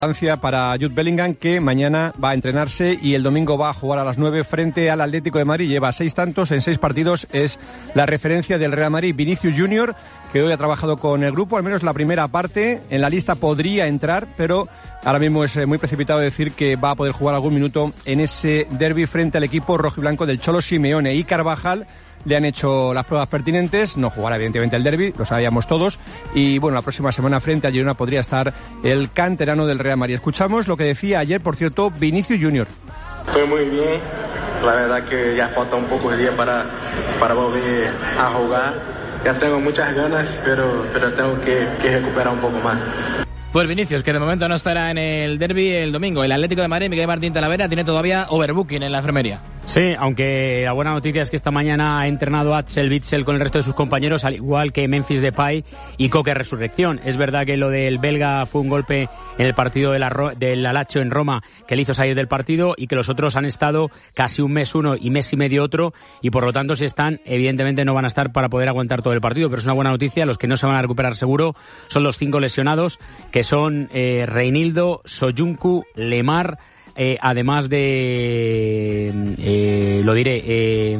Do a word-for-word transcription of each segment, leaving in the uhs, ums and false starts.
Para Jude Bellingham, que mañana va a entrenarse y el domingo va a jugar a las nueve frente al Atlético de Madrid. Lleva seis tantos en seis partidos, es la referencia del Real Madrid. Vinicius Junior, que hoy ha trabajado con el grupo, al menos la primera parte, en la lista podría entrar, pero ahora mismo es muy precipitado decir que va a poder jugar algún minuto en ese derbi frente al equipo rojiblanco del Cholo Simeone. Y Carvajal, le han hecho las pruebas pertinentes, no jugará evidentemente el derbi, lo sabíamos todos, y bueno, la próxima semana frente a Girona podría estar el canterano del Real Madrid. Escuchamos lo que decía ayer, por cierto, Vinicius Junior. Fue muy bien, la verdad que ya falta un poco de día para, para volver a jugar, ya tengo muchas ganas, pero, pero tengo que, que recuperar un poco más. Pues Vinicius, que de momento no estará en el derbi el domingo. El Atlético de Madrid, Miguel Martín Talavera, tiene todavía overbooking en la enfermería. Sí, aunque la buena noticia es que esta mañana ha entrenado Axel Witsel con el resto de sus compañeros, al igual que Memphis Depay y Coque Resurrección. Es verdad que lo del belga fue un golpe en el partido de la Ro- del Alacho en Roma, que le hizo salir del partido, y que los otros han estado casi un mes uno y mes y medio otro, y por lo tanto si están, evidentemente no van a estar para poder aguantar todo el partido, pero es una buena noticia. Los que no se van a recuperar seguro son los cinco lesionados, que son eh, Reinildo, Soyuncu, Lemar, Eh, además de, eh, lo diré, eh,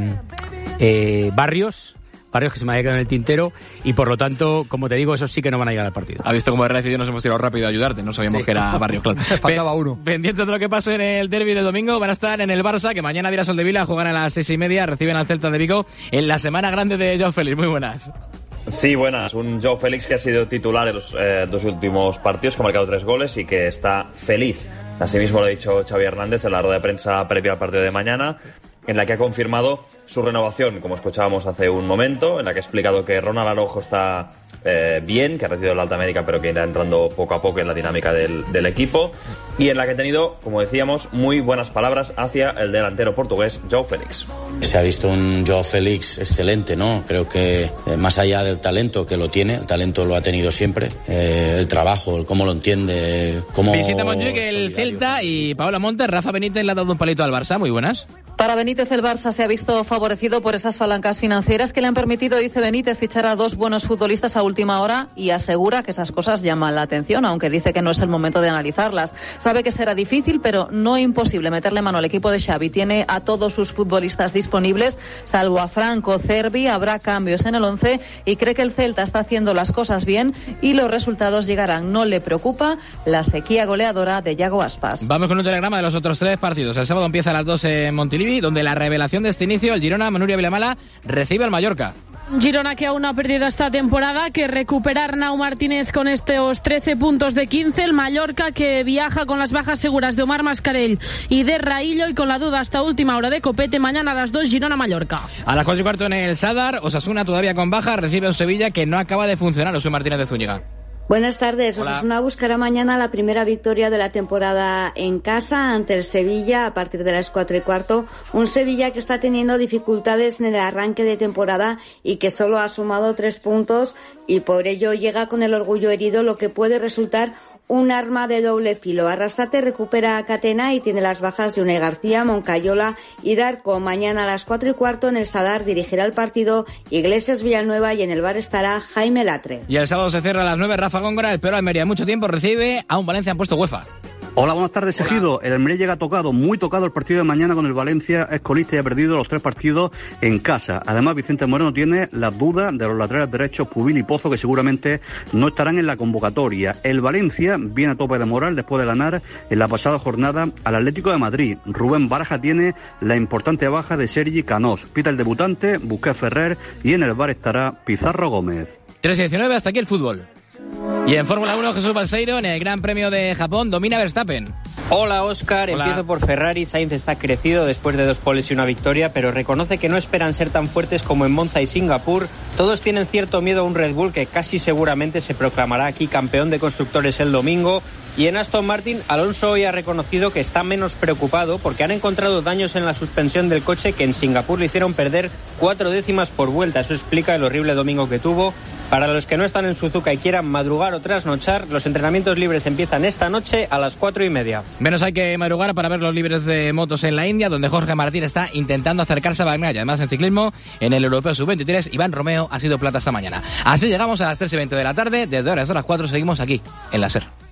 eh, Barrios, Barrios que se me había quedado en el tintero, y por lo tanto, como te digo, esos sí que no van a llegar al partido. Ha visto cómo Hernández y yo nos hemos tirado rápido a ayudarte, no sabíamos sí. que era Barrios, claro. Faltaba uno. Pendiente de lo que pase en el derbi del domingo, van a estar en el Barça, que mañana dirá Soldevila, jugarán a las seis y media, reciben al Celta de Vigo en la semana grande de Joao Félix. Muy buenas. Sí, buenas. Un Joao Félix que ha sido titular en los eh, dos últimos partidos, que ha marcado tres goles y que está feliz. Asimismo lo ha dicho Xavi Hernández en la rueda de prensa previa al partido de mañana, en la que ha confirmado su renovación, como escuchábamos hace un momento, en la que ha explicado que Ronald Araujo está eh, bien, que ha recibido la alta médica, pero que irá entrando poco a poco en la dinámica del, del equipo, y en la que ha tenido, como decíamos, muy buenas palabras hacia el delantero portugués Joao Félix. Se ha visto un Joao Félix excelente, ¿no? Creo que eh, más allá del talento, que lo tiene, el talento lo ha tenido siempre, eh, el trabajo, el cómo lo entiende, cómo... Visita Montjuic el Celta y Paola Montes. Rafa Benítez le ha dado un palito al Barça. Muy buenas. Para Benítez, el Barça se ha visto favorecido por esas palancas financieras que le han permitido, dice Benítez, fichar a dos buenos futbolistas a última hora, y asegura que esas cosas llaman la atención, aunque dice que no es el momento de analizarlas. Sabe que será difícil, pero no imposible meterle mano al equipo de Xavi. Tiene a todos sus futbolistas disponibles, salvo a Franco Cervi. Habrá cambios en el once y cree que el Celta está haciendo las cosas bien y los resultados llegarán. No le preocupa la sequía goleadora de Yago Aspas. Vamos con un telegrama de los otros tres partidos. El sábado empieza a las dos en Montilivi, donde la revelación de este inicio, el Girona, Nuria Vilamala, recibe al Mallorca. Girona, que aún ha perdido esta temporada, que recupera Arnau Martínez con estos trece puntos de quince. El Mallorca, que viaja con las bajas seguras de Omar Mascarell y de Raillo, y con la duda hasta última hora de Copete. Mañana a las dos, Girona-Mallorca. A las cuatro y cuarto en el Sadar, Osasuna, todavía con baja, recibe a un Sevilla que no acaba de funcionar. José Martínez de Zúñiga. Buenas tardes. Hola. Osasuna buscará mañana la primera victoria de la temporada en casa ante el Sevilla a partir de las cuatro y cuarto. Un Sevilla que está teniendo dificultades en el arranque de temporada y que solo ha sumado tres puntos, y por ello llega con el orgullo herido, lo que puede resultar un arma de doble filo. Arrasate recupera a Catena y tiene las bajas de Unai García, Moncayola y Darko. Mañana a las cuatro y cuarto en el Sadar dirigirá el partido Iglesias Villanueva, y en el bar estará Jaime Latre. Y el sábado se cierra a las nueve. Rafa Góngora, el peor Almería mucho tiempo, recibe a un Valencia en puesto UEFA. Hola, buenas tardes, Ejido. El Almería llega tocado, muy tocado el partido de mañana con el Valencia, es colista y ha perdido los tres partidos en casa. Además, Vicente Moreno tiene las dudas de los laterales derechos Pubil y Pozo, que seguramente no estarán en la convocatoria. El Valencia viene a tope de moral después de ganar en la pasada jornada al Atlético de Madrid. Rubén Baraja tiene la importante baja de Sergi Canós. Pita el debutante, Busquets Ferrer, y en el bar estará Pizarro Gómez. tres diecinueve, hasta aquí el fútbol. Y en Fórmula uno, Jesús Balseiro, en el Gran Premio de Japón, domina Verstappen. Hola, Óscar. Hola. Empiezo por Ferrari. Sainz está crecido después de dos poles y una victoria, pero reconoce que no esperan ser tan fuertes como en Monza y Singapur. Todos tienen cierto miedo a un Red Bull que casi seguramente se proclamará aquí campeón de constructores el domingo. Y en Aston Martin, Alonso hoy ha reconocido que está menos preocupado porque han encontrado daños en la suspensión del coche que en Singapur le hicieron perder cuatro décimas por vuelta. Eso explica el horrible domingo que tuvo. Para los que no están en Suzuka y quieran madrugar o trasnochar, los entrenamientos libres empiezan esta noche a las cuatro y media. Menos hay que madrugar para ver los libres de motos en la India, donde Jorge Martín está intentando acercarse a Bagnaia. Además, en ciclismo, en el Europeo sub veintitrés, Iván Romeo ha sido plata esta mañana. Así llegamos a las tres y veinte de la tarde. Desde ahora hasta las cuatro seguimos aquí, en la SER.